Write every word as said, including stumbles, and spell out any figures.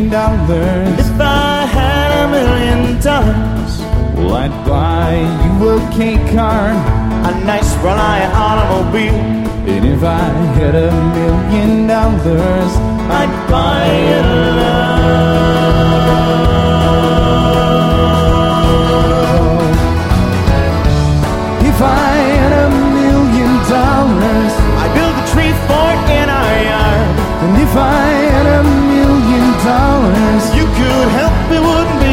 million dollars. If I had a million dollars, well, I'd buy you a K car, a nice reliant automobile. And if I had a million dollars, I'd buy you love.